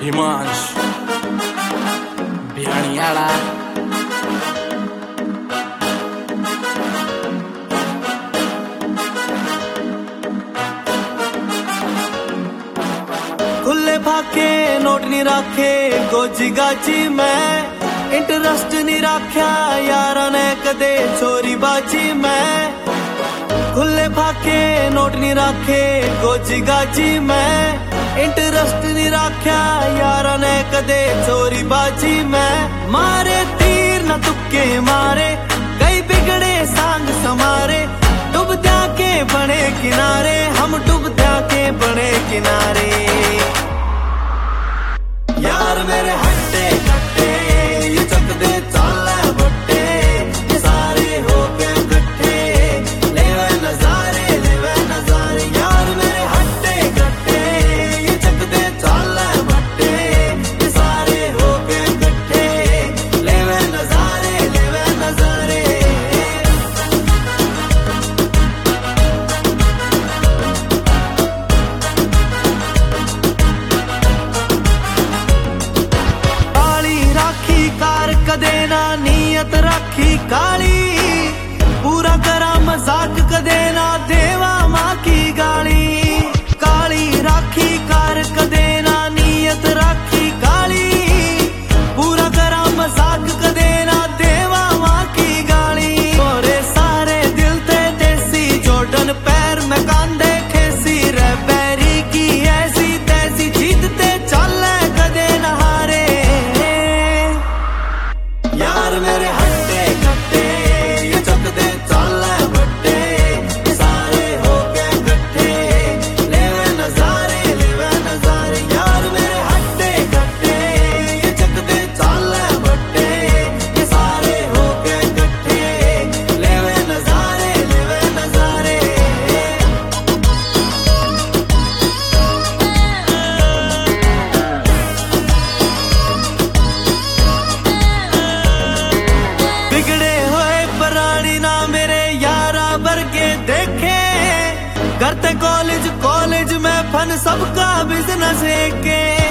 हिमांश भियाणियाड़ा खुले फाके नोट नहीं राखे गोजी गाजी मैं इंटरेस्ट नहीं राख्या यारा ने कदे छोरी बाजी मैं खुले फाके नोट नहीं राखे गोजी गाजी मैं इंटरेस्ट नहीं राख्या यारा ने कदे छोरी बाजी मैं मारे तीर न तुक्के मारे कई बिगड़े सांग समारे डूबत्या के बने किनारे हम डूबत्या के बने किनारे यार मेरे हट्टे कट्टे ये चक दे चाले बट्टे ये सारे हो गए इकट्ठे लेवे नजारे यार मेरे हट्टे कट्टे ये चक दे चाले बट्टे ये सारे हो गए इकट्ठे लेवे नजारे कदे ना नीयत राखी काली पूरा करा मजाक कदे ना देवा मां की गाली काली राखी कार कदे ना नीयत राखी काली पूरा करा मजाक कदे ना देवा मां की गाली मोरे सारे दिल ते देसी जॉर्डन पैर में कांधे खेसी रे बैरी की ऐसी तैसी जीतते चले कदे न हारे यार मेरे हट्टे कट्टे ये चक दे चाले बट्टे ये सारे हो गए इकट्ठे लेवे नजारे यार मेरे हट्टे कट्टे ये चक दे चाले बट्टे ये सारे हो गए इकट्ठे लेवे नजारे बिगड़े हुए प्राणी ना मेरे यारा वर्गे देखे करते कॉलेज में फन सबका बिजनेस है के